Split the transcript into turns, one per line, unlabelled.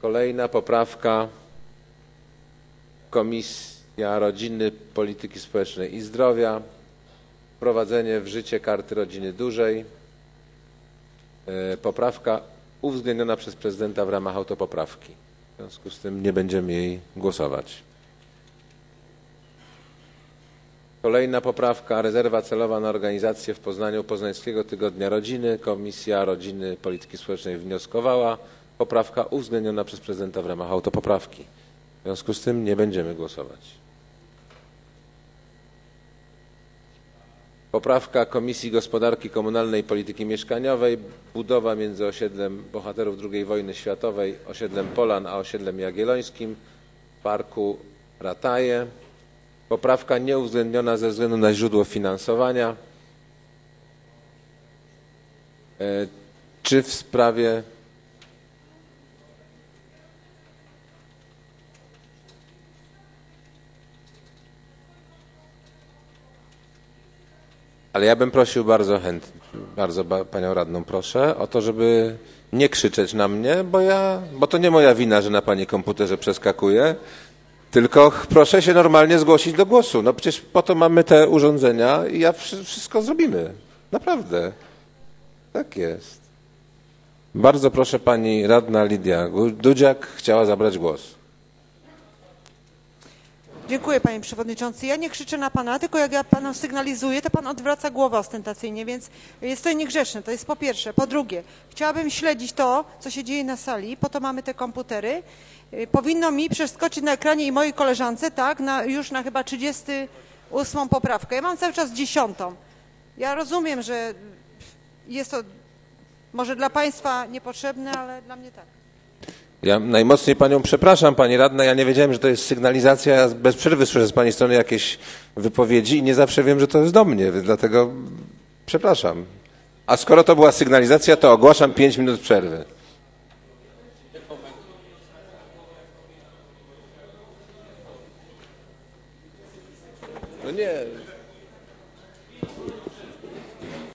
Kolejna poprawka. Komisja Rodziny, Polityki Społecznej i Zdrowia. Wprowadzenie w życie Karty Rodziny Dużej. Poprawka uwzględniona przez prezydenta w ramach autopoprawki. W związku z tym nie będziemy jej głosować. Kolejna poprawka. Rezerwa celowa na organizację w Poznaniu Poznańskiego Tygodnia Rodziny. Komisja Rodziny, Polityki Społecznej wnioskowała. Poprawka uwzględniona przez prezydenta w ramach autopoprawki. W związku z tym nie będziemy głosować. Poprawka Komisji Gospodarki Komunalnej i Polityki Mieszkaniowej. Budowa między osiedlem bohaterów II wojny światowej, osiedlem Polan, a osiedlem Jagiellońskim w Parku Rataje. Poprawka nieuwzględniona ze względu na źródło finansowania. Czy w sprawie ale ja bym prosił bardzo panią radną proszę o to, żeby nie krzyczeć na mnie, bo to nie moja wina, że na pani komputerze przeskakuje, tylko proszę się normalnie zgłosić do głosu. No przecież po to mamy te urządzenia i wszystko zrobimy. Naprawdę. Tak jest. Bardzo proszę, pani radna Lidia Dudziak chciała zabrać głos.
Dziękuję, panie przewodniczący. Ja nie krzyczę na pana, tylko jak ja panu sygnalizuję, to pan odwraca głowę ostentacyjnie, więc jest to niegrzeczne. To jest po pierwsze. Po drugie, chciałabym śledzić to, co się dzieje na sali, po to mamy te komputery. Powinno mi przeskoczyć na ekranie i mojej koleżance, tak, już na chyba 38. poprawkę. Ja mam cały czas 10. Ja rozumiem, że jest to może dla państwa niepotrzebne, ale dla mnie tak.
Ja najmocniej panią przepraszam, pani radna, ja nie wiedziałem, że to jest sygnalizacja. Ja bez przerwy słyszę z pani strony jakieś wypowiedzi i nie zawsze wiem, że to jest do mnie, dlatego przepraszam. A skoro to była sygnalizacja, to ogłaszam 5 minut przerwy. No nie.